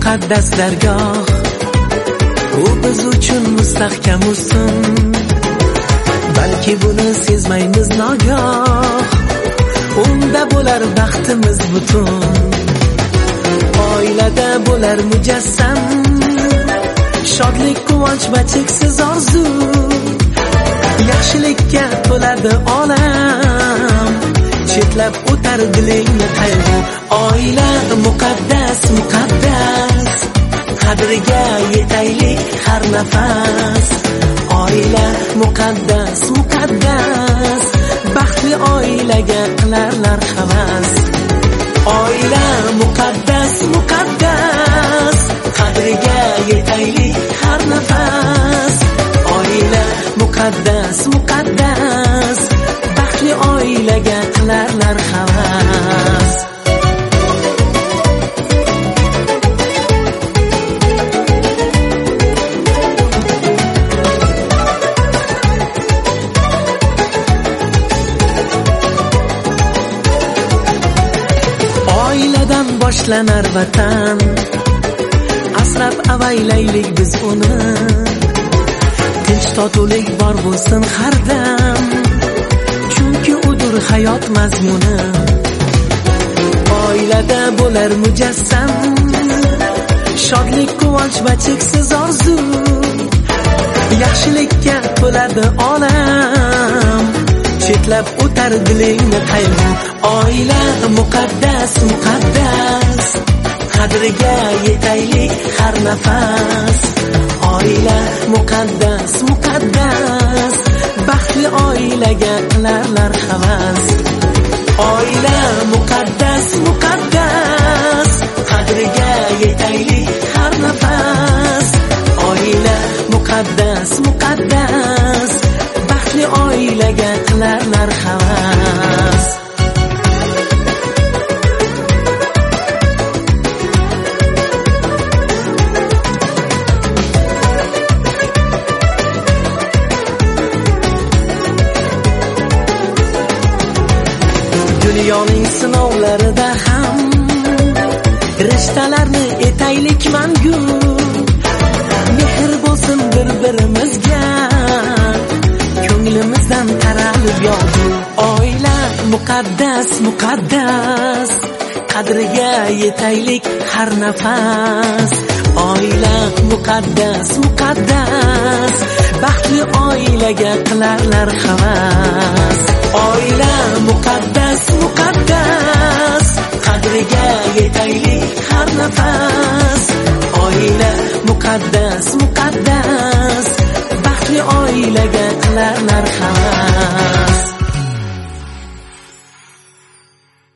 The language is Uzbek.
muqaddas dargoh, u biz uchun mustahkam ustun. Balki buni sezmaymiz nogoh, unda bo'lar baxtimiz butun. Oilada bo'lar mujassam, shodlik, quvonch va cheksiz orzu. Yaxshilikka to'ladi olam, chetlab o'tar dilingni qayg'u. Oila muqaddas, muqaddas, qadriga yetaylik har nafas. Oila muqaddas, muqaddas, baxtli oilaga qilarlar havas. Oila muqaddas, muqaddas, qadriga yetaylik har nafas. Oila muqaddas, muqaddas, baxtli oilaga qilarlar havas. Oiladan boshlanar vatan, asrab avaylaylik biz uni. Tinch totuvlik bor bo'lsin har dam, chunki udur hayot mazmuni. Oilada bo'lar mujassam, shodlik, quvonch va cheksiz orzu. Yaxshilikka to'ladi olam, chetlab o'tar dilingni qayg'u. Oila muqaddas, muqaddas, qadriga yetaylik har nafas. Oila muqaddas, muqaddas, baxtli oilaga qilarlar havas. Oila muqaddas, muqaddas, qadriga yetaylik har nafas. Oila muqaddas, muqaddas, baxtli oilaga qilarlar havas. Dunyoning sinovlarida ham rishtalarni etaylik mangu. Mehr bo'lsin bir-birimizga, ko'nglimizdan taralib yog'du. Oila muqaddas, muqaddas, qadriga yetaylik har nafas. Oila muqaddas, muqaddas, baxtli oilaga qilarlar havas. Oila muqaddas, muqaddas, qadriga yetaylik har nafas. Oila muqaddas, muqaddas,